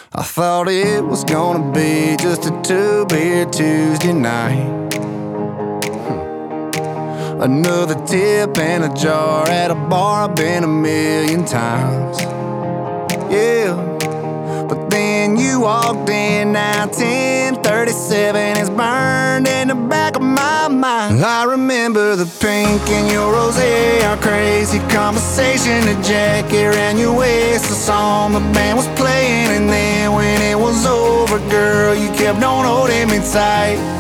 I thought it was gonna be just a two-beer Tuesday night. Another tip and a jar at a bar I've been a million times. Yeah, but then you walked in. Now 10:37 is burned in the back of my mind. I remember the pink in your rosé, our crazy conversation, the jacket around your waist, the song the band was playing, and then when it was over, girl, you kept on holding me tight.